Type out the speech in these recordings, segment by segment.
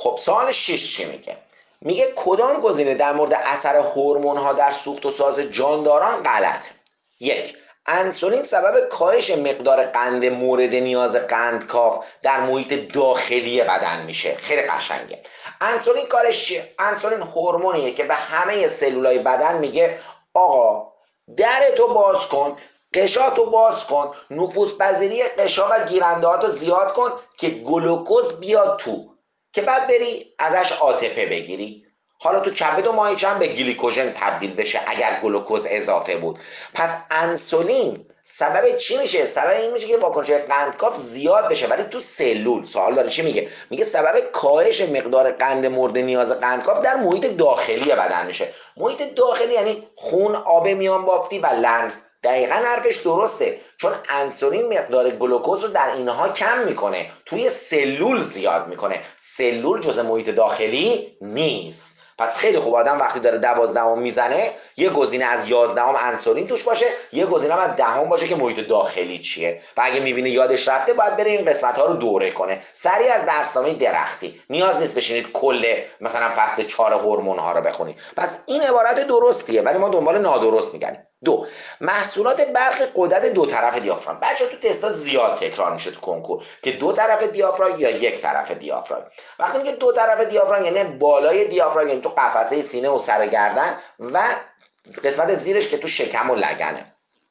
خب سوال 6 چی میگه؟ میگه کدام گزینه در مورد اثر هورمون ها در سوخت و ساز جانداران غلط؟ 1. انسولین سبب کاهش مقدار قند مورد نیاز قندکاف در محیط داخلی بدن میشه. خیلی قشنگه. انسولین کارش چیه؟ انسولین هورمونیه که به همه سلولای بدن میگه آقا درتو باز کن، قشاتو باز کن، نفوذ پذیری قشا و گیرندهاتو زیاد کن که گلوکوز بیاد تو، که بعد بری ازش عاطفه بگیری. حالا تو کبد و ماهیچه به گلیکوژن تبدیل بشه اگر گلوکوز اضافه بود. پس انسولین سبب چی میشه؟ سبب این میشه که واکنش قندکاف زیاد بشه، ولی تو سلول. سوال داره چی میگه؟ میگه سبب کاهش مقدار قند مورد نیاز قندکاف در محیط داخلی بدن میشه. محیط داخلی یعنی خون، آب میان بافتی و لنف. دقیقا حرفش درسته، چون انسولین مقدار گلوکوز رو در اینها کم میکنه، توی سلول زیاد میکنه. سلول جزء محیط داخلی نیست. پس خیلی خوب آدم وقتی داره 12 میزنه یه گزینه از 11 انسولین توش باشه، یه گزینه از 10 باشه که محیط داخلی چیه، و اگه میبینه یادش رفته باید بره این قسمت ها رو دوره کنه. سریع از درسنامه درختی، نیاز نیست بشینید کل مثلا فصل 4 هورمون ها رو بخونید. پس این عبارت درستیه، ولی ما دنبال نادرست میگردیم. 2. محصولات برق غدد دو طرف دیافراگم. بچه‌ها تو تستا زیاد تکرار میشه تو کنکور که دو طرف دیافراگم یا یک طرف دیافراگم. وقتی میگه دو طرف دیافراگم یعنی بالای دیافراگم، یعنی تو قفسه سینه و سر گردن و قسمت زیرش که تو شکم و لگنه.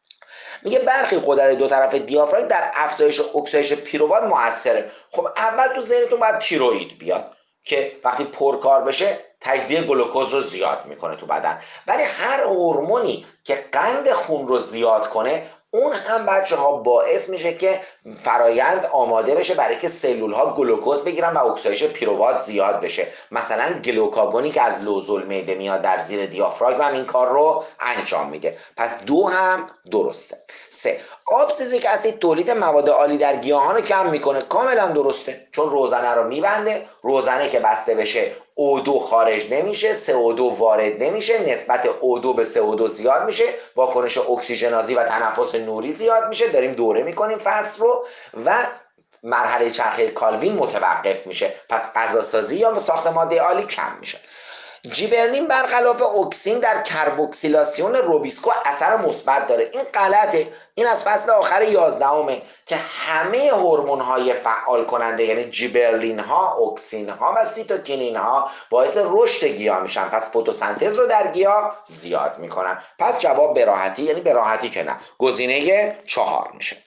میگه برخی غدد دو طرف دیافراگم در افزایش اکسایش پیروات موثره. خب اول تو ذهنتون باید تیروئید بیاد که وقتی پرکار بشه تجزیه گلوکوز رو زیاد میکنه تو بدن، ولی هر هورمونی که قند خون رو زیاد کنه اون هم بچه ها باعث میشه که فرایند آماده بشه برای که سلول ها گلوکوز بگیرن و اکسایش پیروات زیاد بشه. مثلا گلوکاگونی که از لوزالمعده میاد در زیر دیافراگم هم این کار رو انجام میده. پس 2 هم درسته. 3. آبسیزیک اسید تولید مواد آلی در گیاهان رو کم میکنه. کاملا درسته، چون روزنه رو میبنده. روزنه که بسته بشه O2 خارج نمیشه، CO2 وارد نمیشه، نسبت O2 به CO2 زیاد میشه، واکنش اکسیژنازی و تنفس نوری زیاد میشه. داریم دوره میکنیم فصل رو و مرحله چرخه کالوین متوقف میشه. پس غذاسازی یا ساخت ماده آلی کم میشه. جیبرلین برخلاف اکسین در کربوکسیلاسیون روبیسکو اثر مثبت داره. این غلطه. این از فصل آخر 11 که همه هورمون های فعال کننده یعنی جیبرلین ها، اکسین ها و سیتوکینین ها باعث رشد گیاه میشن، پس فتوسنتز رو در گیاه زیاد میکنن. پس جواب به راحتی، یعنی به راحتی که نه، گزینه 4 میشه.